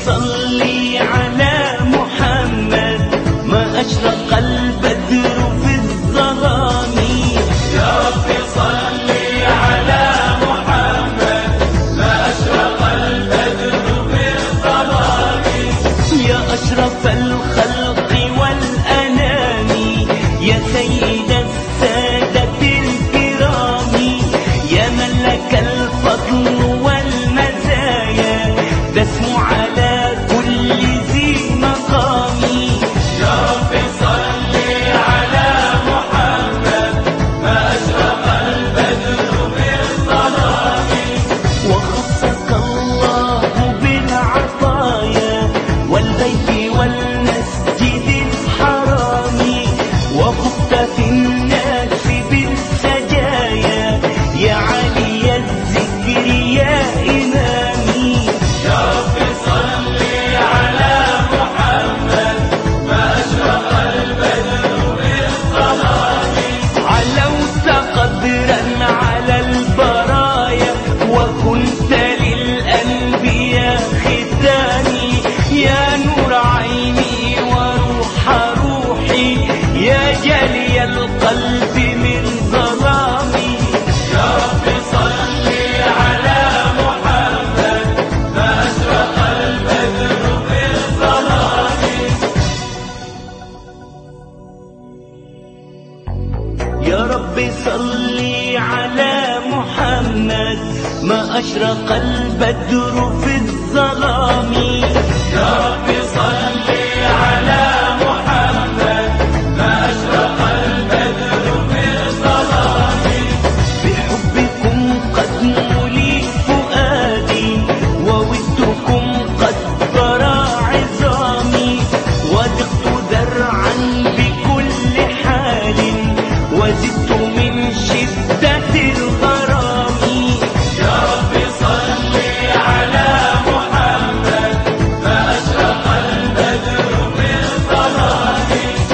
صلي على محمد ما أشرق البدر في الظلام. يا رب صلي على محمد ما أشرق البدر في الظلام. يا أشرف الخلق والأنام يا سيد السادة الكرام يا من لك الفضل والمزايا تسمو على كل ذي مقام. يا رب صلي على محمد ما أشرق البدر في الظلام. وخصك الله بالعطايا والبيت والمسجد الحرام وخفت في الناس بالسجايا يا علي الذكر يا إمامي. يا رب صلي على محمد ما أشرق البدر في الظلام. علوت قدرا على البرايا وكنت للأنبياء ختامي يا نور عيني وروح روحي يا جلي القلب من ظلامي. يا رب صلي على محمد ما أشرق البدر في الظلام. يا رب صلي على محمد ما أشرق البدر في الظلام. يا رب صلي على محمد ما أشرق البدر في الظلام. بحبكم قد ملي فؤادي وودكم قد برى عظامي وذقت ذرعا بكل حال وزدت من شدة الغرام. يا رب صلي على محمد ما أشرق البدر في الظلام.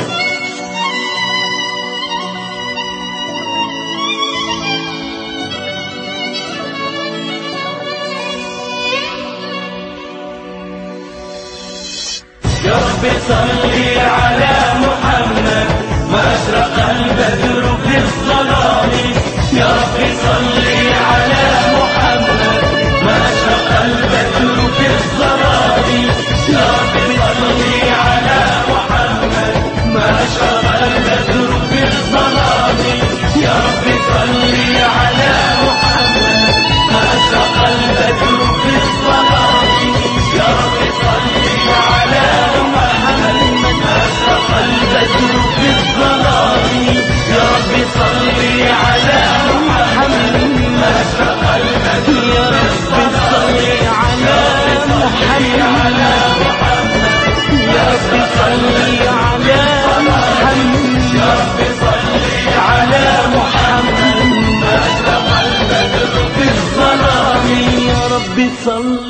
يا رب صلي على محمد ما أشرق البدر في الظلام. يا رب صلي على محمد ما أشرق البدر في الظلام. يا رب صلي على محمد ما أشرق البدر في الظلام. يا رب صلي على محمد ما أشرق البدر في الظلام. يا رب صلي على محمد ما أشرق البدر في الظلام. يا رب صلي على محمد ما أشرق البدر يا رب صلي على محمد يا رب صلي على محمد يا رب صلي على محمد ما أشرق البدر في الظلام. يا رب صل